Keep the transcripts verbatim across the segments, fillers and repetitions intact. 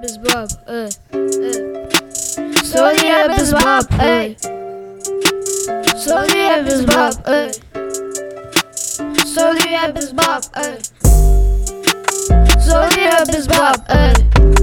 без баб, эй, эй. Сори, я без баб, эй. Сори, я без баб, эй. Сори, я без баб, эй. Сори, я без баб, эй.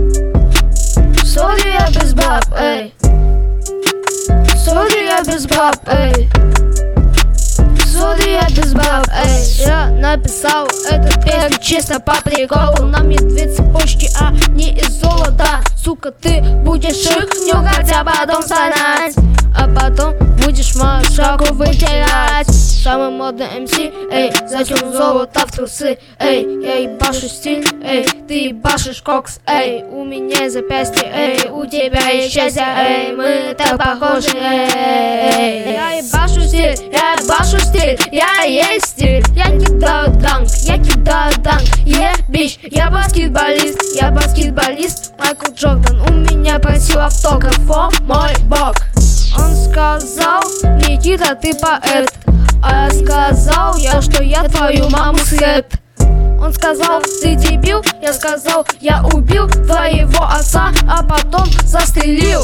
Сори, я без баб, эй. Сори, я без баб, эй. Сори, я без баб, эй. Я написал этот песню чисто по приколу. На мне две цепочки, а не из золота. Сука, ты будешь их нюхать, а потом стонать. А потом будешь мою шагу вытирать. Самый модный эм си, эй, зачем золото в трусы? Эй, я ебашу стиль, эй, ты ебашишь кокс, эй. У меня запястье, эй, у тебя есть счастье, эй. Мы так похожи, эй. Я ебашу стиль, я ебашу стиль, я есть стиль. Я кидаю данк, я кидаю данк, е, бич. Я баскетболист, я баскетболист, Майкл Джордан. У меня просил автограф, о мой бог. Он сказал: Никита, ты поэт. А я сказал, я, что я твою маму съед. Он сказал: ты дебил. Я сказал: я убил твоего отца, а потом застрелил.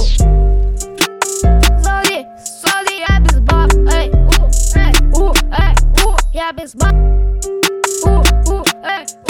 Сори, сори, я без баб, эй, у, эй, у, эй, у, я без баб, у, у, эй.